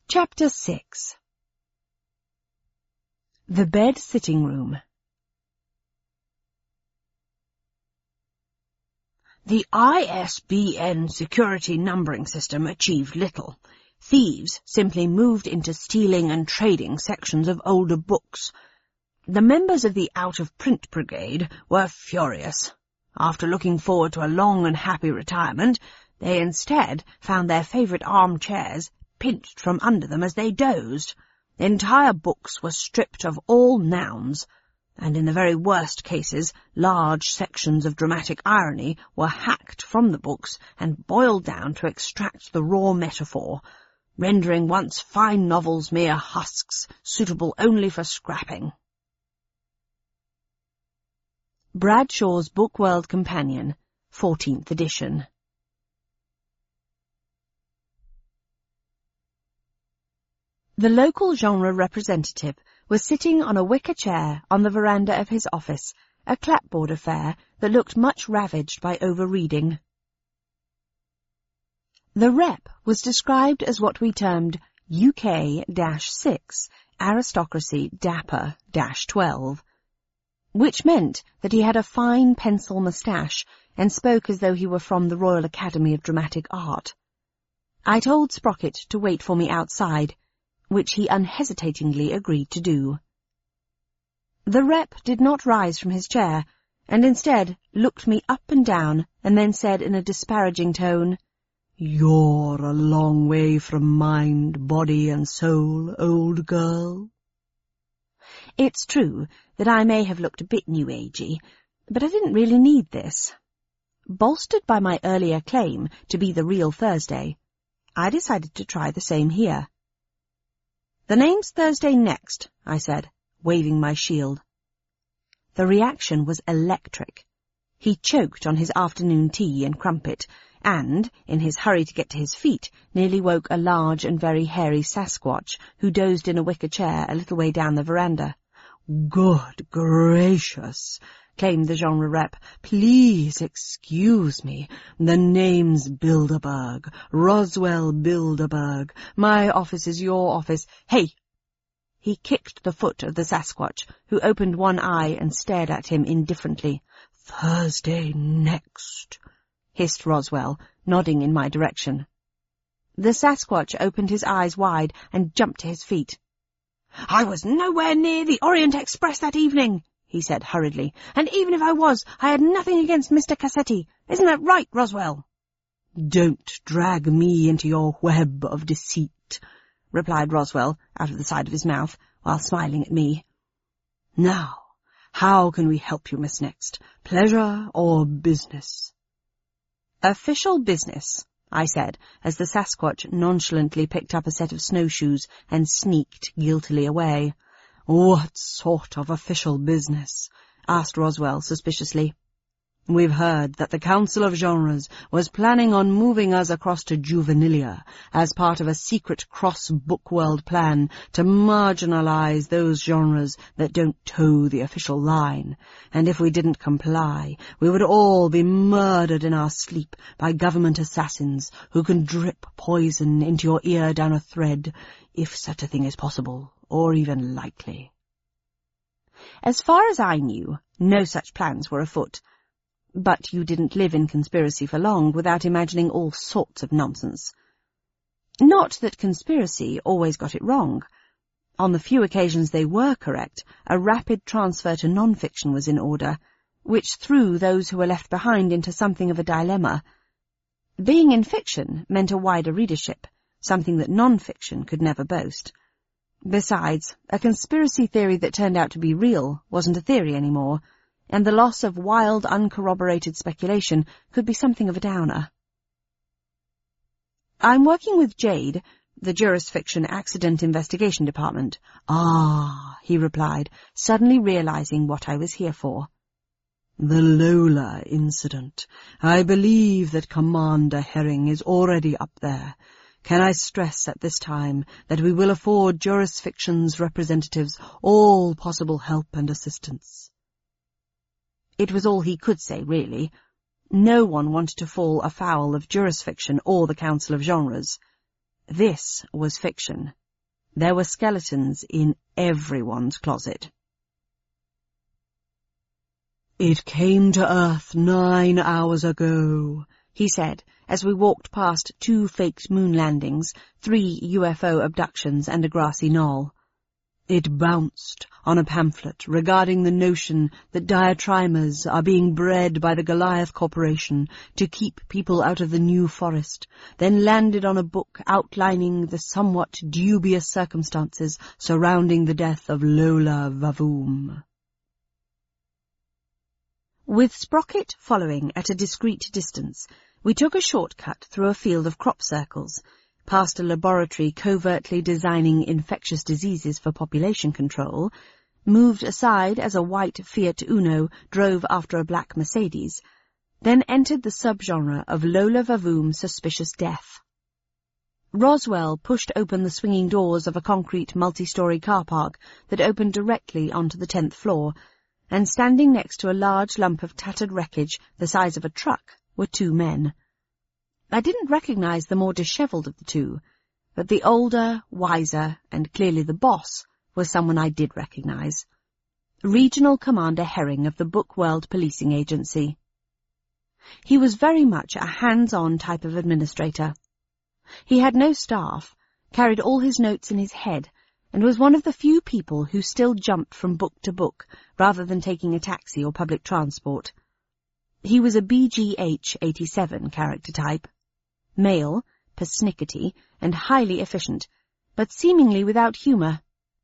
Chapter 6. The Bed Sitting Room. The ISBN security numbering system achieved little. Thieves simply moved into stealing and trading sections of older books. The members of the out-of-print brigade were furious. After looking forward to a long and happy retirement, they instead found their favourite armchairs pinched from under them as they dozed. Entire books were stripped of all nouns, and in the very worst cases, large sections of dramatic irony were hacked from the books and boiled down to extract the raw metaphor, rendering once fine novels mere husks, suitable only for scrapping. Bradshaw's Bookworld Companion, 14th edition. The local genre representative was sitting on a wicker chair on the veranda of his office, a clapboard affair that looked much ravaged by over-reading. The rep was described as what we termed UK-6, aristocracy dapper-12, which meant that he had a fine pencil moustache and spoke as though he were from the Royal Academy of Dramatic Art. I told Sprocket to wait for me outside, which he unhesitatingly agreed to do. The rep did not rise from his chair, and instead looked me up and down, and then said in a disparaging tone, "You're a long way from mind, body, and soul, old girl." It's true that I may have looked a bit new-agey, but I didn't really need this. Bolstered by my earlier claim to be the real Thursday, I decided to try the same here. "The name's Thursday Next," I said, waving my shield. The reaction was electric. He choked on his afternoon tea and crumpet, and, in his hurry to get to his feet, nearly woke a large and very hairy Sasquatch who dozed in a wicker chair a little way down the veranda. "Good gracious," claimed the genre rep. "Please excuse me. The name's Bilderberg, Roswell Bilderberg. My office is your office. Hey!" He kicked the foot of the Sasquatch, who opened one eye and stared at him indifferently. "Thursday Next," hissed Roswell, nodding in my direction. The Sasquatch opened his eyes wide and jumped to his feet. "I was nowhere near the Orient Express that evening," he said hurriedly, "and even if I was, I had nothing against Mr. Cassetti. Isn't that right, Roswell?" "Don't drag me into your web of deceit," replied Roswell out of the side of his mouth, while smiling at me. "Now, how can we help you, Miss Next? Pleasure or business?" "Official business," I said, as the Sasquatch nonchalantly picked up a set of snowshoes and sneaked guiltily away. "What sort of official business?" asked Roswell suspiciously. "We've heard that the Council of Genres was planning on moving us across to Juvenilia as part of a secret cross-bookworld plan to marginalize those genres that don't toe the official line, and if we didn't comply, we would all be murdered in our sleep by government assassins who can drip poison into your ear down a thread, if such a thing is possible, or even likely." As far as I knew, no such plans were afoot. But you didn't live in conspiracy for long without imagining all sorts of nonsense. Not that conspiracy always got it wrong. On the few occasions they were correct, a rapid transfer to non-fiction was in order, which threw those who were left behind into something of a dilemma. Being in fiction meant a wider readership, something that non-fiction could never boast. Besides, a conspiracy theory that turned out to be real wasn't a theory anymore, and the loss of wild, uncorroborated speculation could be something of a downer. "I'm working with Jade, the Jurisfiction Accident Investigation Department." "Ah," he replied, suddenly realizing what I was here for. "The Lola incident. I believe that Commander Herring is already up there. Can I stress at this time that we will afford Jurisfiction's representatives all possible help and assistance?" It was all he could say, really. No one wanted to fall afoul of Jurisfiction or the Council of Genres. This was fiction. There were skeletons in everyone's closet. "It came to Earth 9 hours ago," he said, as we walked past 2 faked moon landings, 3 UFO abductions and a grassy knoll. "It bounced on a pamphlet regarding the notion that diatrimers are being bred by the Goliath Corporation to keep people out of the New Forest, then landed on a book outlining the somewhat dubious circumstances surrounding the death of Lola Vavoom." With Sprocket following at a discreet distance, we took a shortcut through a field of crop circles, past a laboratory covertly designing infectious diseases for population control, moved aside as a white Fiat Uno drove after a black Mercedes, then entered the subgenre of Lola Vavoom suspicious death. Roswell pushed open the swinging doors of a concrete multi-story car park that opened directly onto the 10th floor, and standing next to a large lump of tattered wreckage the size of a truck were 2 men. I didn't recognize the more dishevelled of the 2, but the older, wiser, and clearly the boss was someone I did recognize. Regional Commander Herring of the Bookworld Policing Agency. He was very much a hands-on type of administrator. He had no staff, carried all his notes in his head, and was one of the few people who still jumped from book to book rather than taking a taxi or public transport. He was a BGH-87 character type. Male, persnickety, and highly efficient, but seemingly without humour.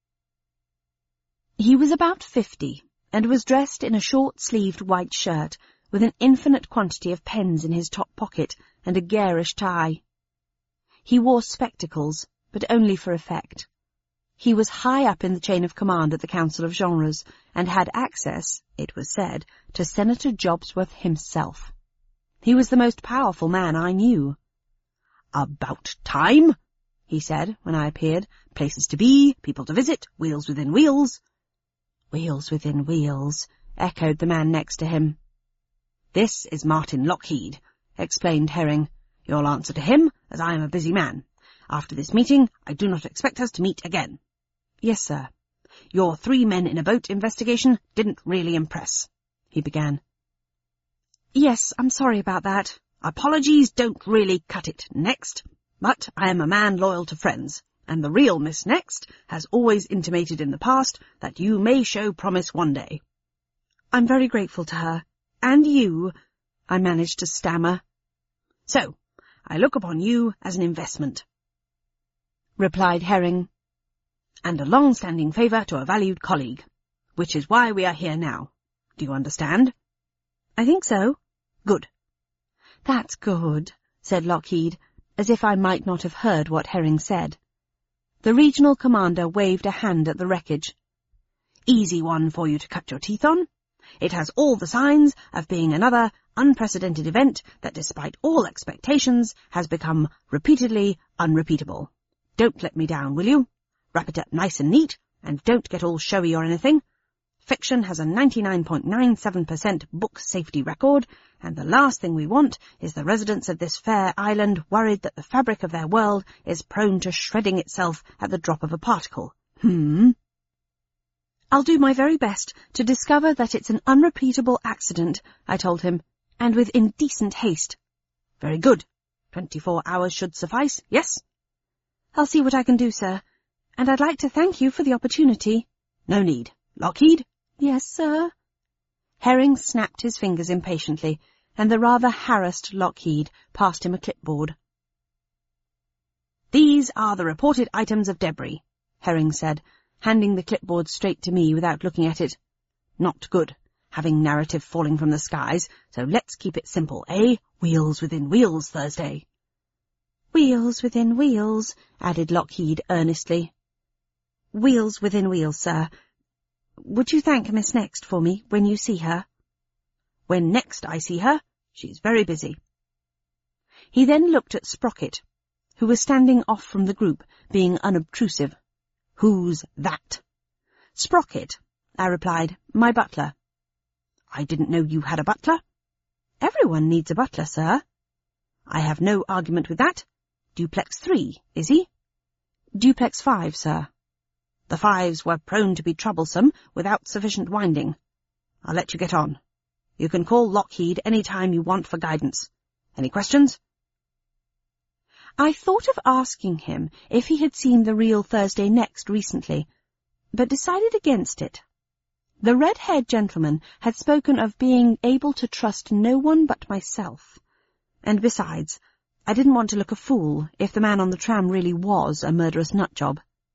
He was about 50, and was dressed in a short-sleeved white shirt, with an infinite quantity of pens in his top pocket and a garish tie. He wore spectacles, but only for effect. He was high up in the chain of command at the Council of Genres, and had access, it was said, to Senator Jobsworth himself. He was the most powerful man I knew. "About time," he said when I appeared. "Places to be, people to visit, wheels within wheels." "Wheels within wheels," echoed the man next to him. "This is Martin Lockheed," explained Herring. "You'll answer to him, as I am a busy man. After this meeting, I do not expect us to meet again." "Yes, sir." "Your 3 men in a boat investigation didn't really impress," he began. "Yes, I'm sorry about that." "Apologies don't really cut it, Next. But I am a man loyal to friends, and the real Miss Next has always intimated in the past that you may show promise one day." "I'm very grateful to her. And you," I managed to stammer. "So, I look upon you as an investment," replied Herring, "and a long-standing favour to a valued colleague, which is why we are here now. Do you understand?" "I think so." "Good." "That's good," said Lockheed, as if I might not have heard what Herring said. The regional commander waved a hand at the wreckage. "Easy one for you to cut your teeth on. It has all the signs of being another unprecedented event that, despite all expectations, has become repeatedly unrepeatable. Don't let me down, will you? Wrap it up nice and neat, and don't get all showy or anything. Fiction has a 99.97% book safety record, and the last thing we want is the residents of this fair island worried that the fabric of their world is prone to shredding itself at the drop of a particle. "I'll do my very best to discover that it's an unrepeatable accident," I told him, "and with indecent haste." "Very good. 24 hours should suffice, yes?" "I'll see what I can do, sir. And I'd like to thank you for the opportunity." "No need. Lockheed?" "Yes, sir." Herring snapped his fingers impatiently, and the rather harassed Lockheed passed him a clipboard. "These are the reported items of debris," Herring said, handing the clipboard straight to me without looking at it. "Not good, having narrative falling from the skies, so let's keep it simple, eh? Wheels within wheels, Thursday." "Wheels within wheels," added Lockheed earnestly. "Wheels within wheels, sir. Would you thank Miss Next for me when you see her?" "When next I see her, she's very busy." He then looked at Sprocket, who was standing off from the group, being unobtrusive. "Who's that?" "Sprocket," I replied. "My butler." "I didn't know you had a butler." "Everyone needs a butler, sir." "I have no argument with that. Duplex 3, is he? Duplex 5, sir. The 5s were prone to be troublesome without sufficient winding. I'll let you get on. You can call Lockheed any time you want for guidance. Any questions? I thought of asking him if he had seen the real Thursday Next recently, but decided against it. The red-haired gentleman had spoken of being able to trust no one but myself, and besides, I didn't want to look a fool if the man on the tram really was a murderous nutjob.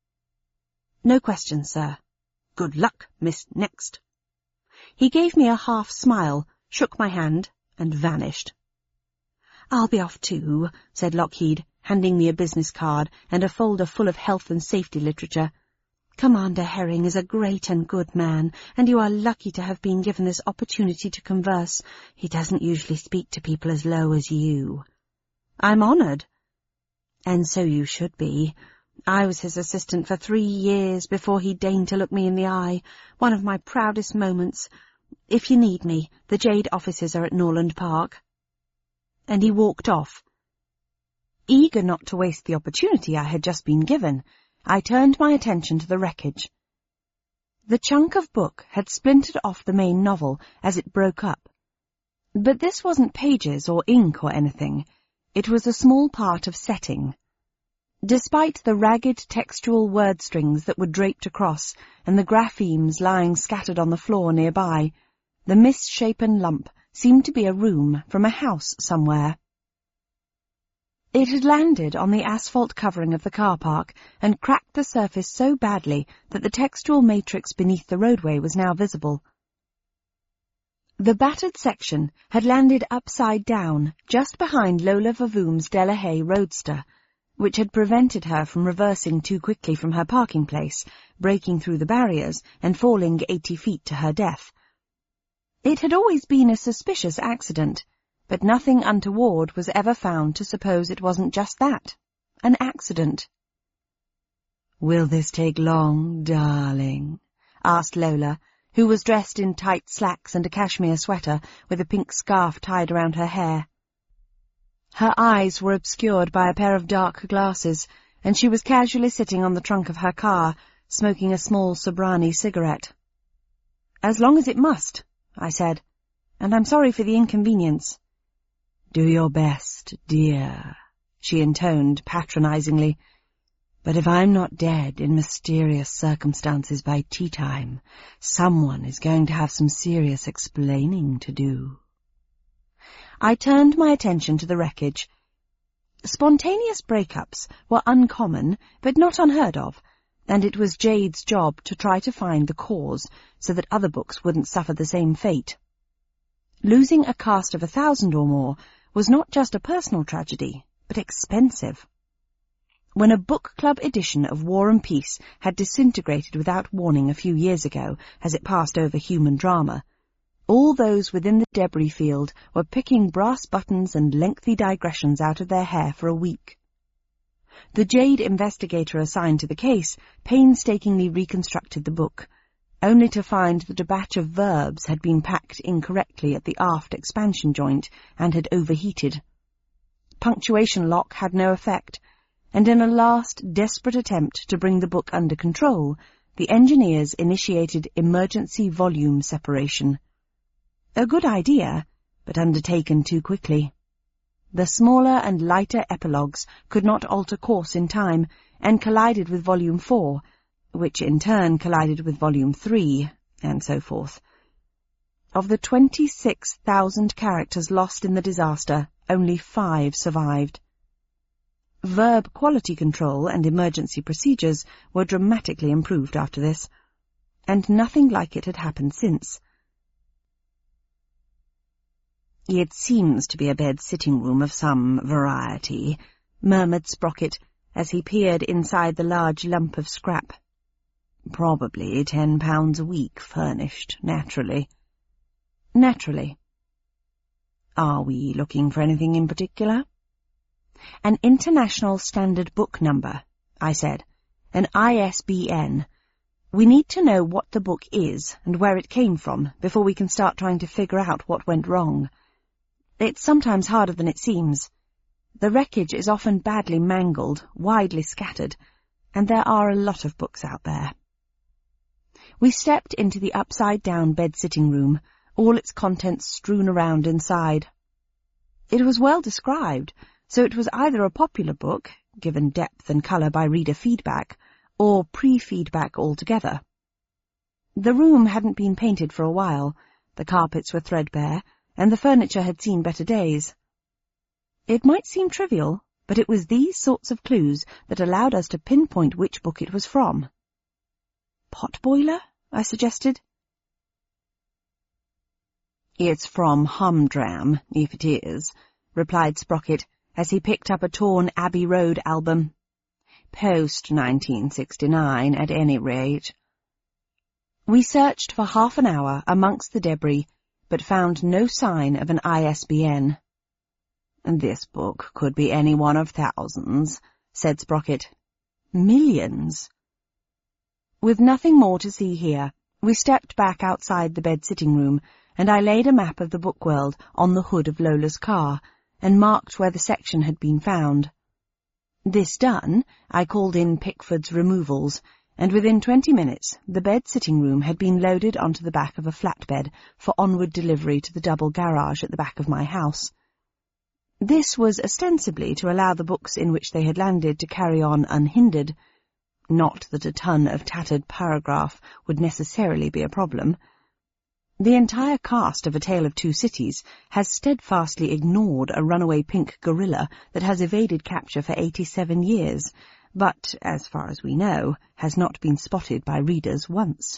No questions, sir. Good luck, Miss Next. He gave me a half-smile, shook my hand, and vanished. I'll be off too, said Lockheed, handing me a business card and a folder full of health and safety literature. Commander Herring is a great and good man, and you are lucky to have been given this opportunity to converse. He doesn't usually speak to people as low as you. I'm honoured. And so you should be. I was his assistant for 3 years before he deigned to look me in the eye, one of my proudest moments. If you need me, the Jade offices are at Norland Park. And he walked off. Eager not to waste the opportunity I had just been given, I turned my attention to the wreckage. The chunk of book had splintered off the main novel as it broke up. But this wasn't pages or ink or anything. It was a small part of setting. Despite the ragged textual word strings that were draped across and the graphemes lying scattered on the floor nearby, the misshapen lump seemed to be a room from a house somewhere. It had landed on the asphalt covering of the car park and cracked the surface so badly that the textual matrix beneath the roadway was now visible. The battered section had landed upside down just behind Lola Vavoom's Delahaye Roadster, which had prevented her from reversing too quickly from her parking place, breaking through the barriers and falling 80 feet to her death. It had always been a suspicious accident, but nothing untoward was ever found to suppose it wasn't just that, an accident. "Will this take long, darling?" asked Lola, who was dressed in tight slacks and a cashmere sweater with a pink scarf tied around her hair. Her eyes were obscured by a pair of dark glasses, and she was casually sitting on the trunk of her car, smoking a small Sobrani cigarette. "As long as it must," I said, "and I'm sorry for the inconvenience." "Do your best, dear," she intoned patronizingly. "But if I'm not dead in mysterious circumstances by tea-time, someone is going to have some serious explaining to do." I turned my attention to the wreckage. Spontaneous breakups were uncommon, but not unheard of, and it was Jade's job to try to find the cause so that other books wouldn't suffer the same fate. Losing a cast of 1,000 or more was not just a personal tragedy, but expensive. When a book club edition of War and Peace had disintegrated without warning a few years ago as it passed over human drama, all those within the debris field were picking brass buttons and lengthy digressions out of their hair for a week. The Jade investigator assigned to the case painstakingly reconstructed the book, only to find that a batch of verbs had been packed incorrectly at the aft expansion joint and had overheated. Punctuation lock had no effect, and in a last desperate attempt to bring the book under control, the engineers initiated emergency volume separation. A good idea, but undertaken too quickly. The smaller and lighter epilogues could not alter course in time, and collided with Volume 4, which in turn collided with Volume 3, and so forth. Of the 26,000 characters lost in the disaster, only 5 survived. Verb quality control and emergency procedures were dramatically improved after this, and nothing like it had happened since. "It seems to be a bed-sitting room of some variety," murmured Sprocket, as he peered inside the large lump of scrap. "Probably £10 a week, furnished, naturally." "Naturally." "Are we looking for anything in particular?" "An International Standard Book Number," I said. "An ISBN. We need to know what the book is and where it came from before we can start trying to figure out what went wrong. It's sometimes harder than it seems. The wreckage is often badly mangled, widely scattered, and there are a lot of books out there. We stepped into the upside-down bed-sitting room, all its contents strewn around inside. It was well described, so it was either a popular book, given depth and colour by reader feedback, or pre-feedback altogether. The room hadn't been painted for a while, the carpets were threadbare, and the furniture had seen better days. It might seem trivial, but it was these sorts of clues that allowed us to pinpoint which book it was from. Potboiler? I suggested. It's from Humdram, if it is, replied Sprocket, as he picked up a torn Abbey Road album. Post-1969, at any rate. We searched for half an hour amongst the debris, but found no sign of an ISBN. This book could be any one of thousands, said Sprocket. Millions. With nothing more to see here, we stepped back outside the bed-sitting room, and I laid a map of the bookworld on the hood of Lola's car, and marked where the section had been found. This done, I called in Pickford's removals, and within 20 minutes the bed-sitting room had been loaded onto the back of a flatbed for onward delivery to the double garage at the back of my house. This was ostensibly to allow the books in which they had landed to carry on unhindered. Not that a ton of tattered paragraph would necessarily be a problem. The entire cast of A Tale of Two Cities has steadfastly ignored a runaway pink gorilla that has evaded capture for 87 years, but, as far as we know, has not been spotted by readers once.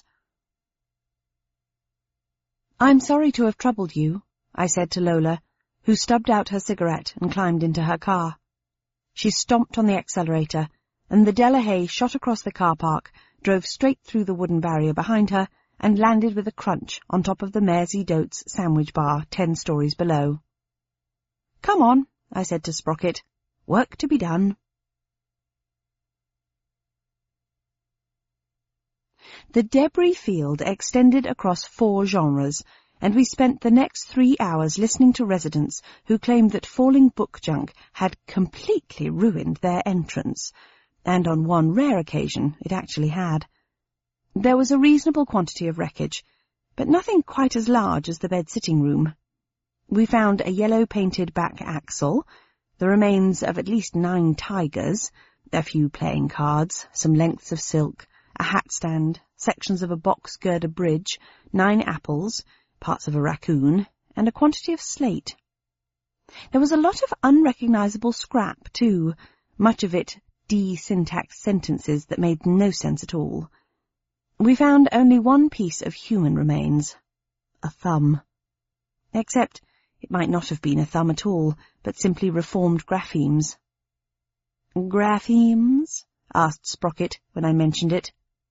"I'm sorry to have troubled you," I said to Lola, who stubbed out her cigarette and climbed into her car. She stomped on the accelerator, and the Delahaye shot across the car park, drove straight through the wooden barrier behind her, and landed with a crunch on top of the Mersey Dotes sandwich bar 10 stories below. "Come on," I said to Sprocket. "Work to be done." The debris field extended across 4 genres, and we spent the next 3 hours listening to residents who claimed that falling book junk had completely ruined their entrance, and on one rare occasion it actually had. There was a reasonable quantity of wreckage, but nothing quite as large as the bed-sitting room. We found a yellow-painted back axle, the remains of at least 9 tigers, a few playing cards, some lengths of silk, a hat stand, sections of a box girder bridge, 9 apples, parts of a raccoon, and a quantity of slate. There was a lot of unrecognizable scrap, too, much of it de-syntaxed sentences that made no sense at all. We found only one piece of human remains, a thumb. Except it might not have been a thumb at all, but simply reformed graphemes. "Graphemes?" asked Sprocket when I mentioned it.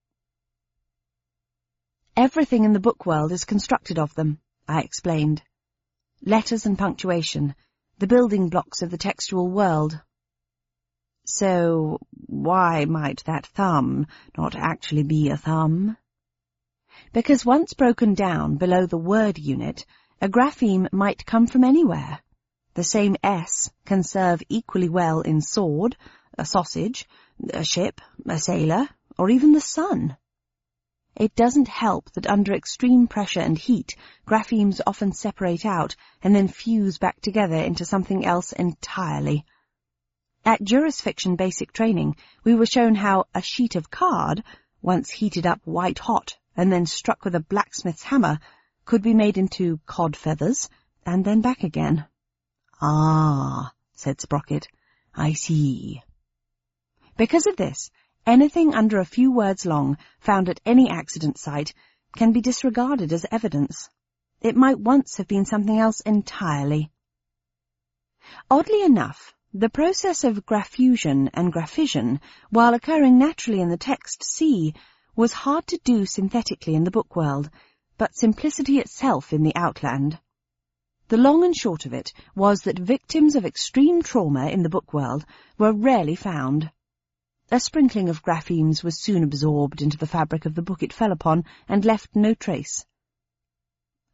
"Everything in the book world is constructed of them," I explained. "Letters and punctuation, the building blocks of the textual world." "So why might that thumb not actually be a thumb?" "Because once broken down below the word unit, a grapheme might come from anywhere. The same S can serve equally well in sword, a sausage, a ship, a sailor, or even the sun. It doesn't help that under extreme pressure and heat, graphemes often separate out and then fuse back together into something else entirely. At Jurisfiction Basic Training, we were shown how a sheet of card, once heated up white-hot and then struck with a blacksmith's hammer, could be made into cod feathers and then back again. "Ah," said Sprocket, "I see." Because of this, anything under a few words long, found at any accident site, can be disregarded as evidence. It might once have been something else entirely. Oddly enough, the process of graphusion and graphission, while occurring naturally in the text C, was hard to do synthetically in the book world, but simplicity itself in the outland. The long and short of it was that victims of extreme trauma in the book world were rarely found. A sprinkling of graphemes was soon absorbed into the fabric of the book it fell upon and left no trace.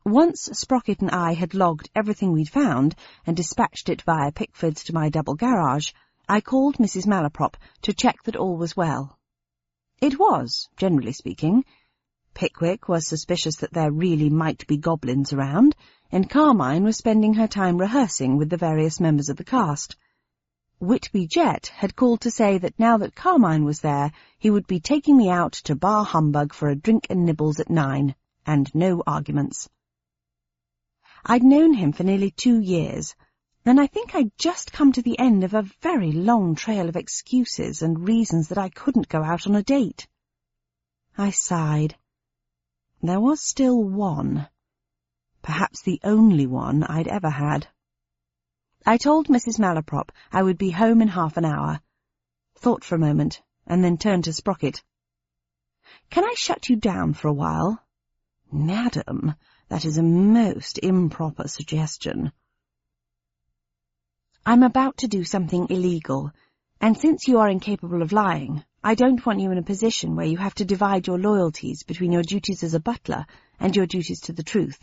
Once Sprocket and I had logged everything we'd found and dispatched it via Pickford's to my double garage, I called Mrs. Malaprop to check that all was well. It was, generally speaking. Pickwick was suspicious that there really might be goblins around, and Carmine was spending her time rehearsing with the various members of the cast. Whitby Jett had called to say that now that Carmine was there, he would be taking me out to Bar Humbug for a drink and nibbles at 9, and no arguments. I'd known him for nearly 2 years, and I think I'd just come to the end of a very long trail of excuses and reasons that I couldn't go out on a date. I sighed. There was still one. Perhaps the only one I'd ever had. I told Mrs. Malaprop I would be home in half an hour, thought for a moment, and then turned to Sprocket. "Can I shut you down for a while?" "Madam, that is a most improper suggestion." "I'm about to do something illegal, and since you are incapable of lying, I don't want you in a position where you have to divide your loyalties between your duties as a butler and your duties to the truth."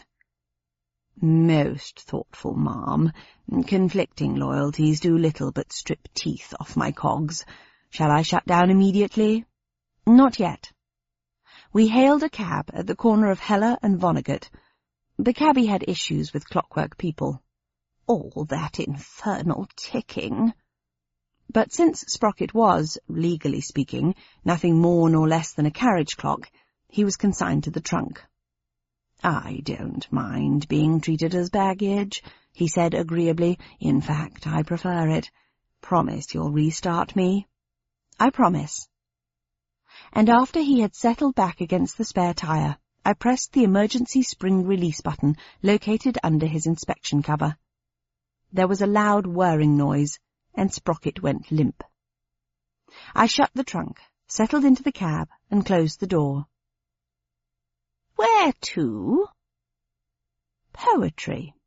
"Most thoughtful, ma'am. Conflicting loyalties do little but strip teeth off my cogs. Shall I shut down immediately?" "Not yet." We hailed a cab at the corner of Heller and Vonnegut. The cabby had issues with Clockwork people. All that infernal ticking. But since Sprocket was, legally speaking, nothing more nor less than a carriage clock, he was consigned to the trunk. "I don't mind being treated as baggage," he said agreeably. "In fact, I prefer it. Promise you'll restart me?" "I promise." And after he had settled back against the spare tire, I pressed the emergency spring release button located under his inspection cover. There was a loud whirring noise, and Sprocket went limp. I shut the trunk, settled into the cab, and closed the door. "Where to?" "Poetry."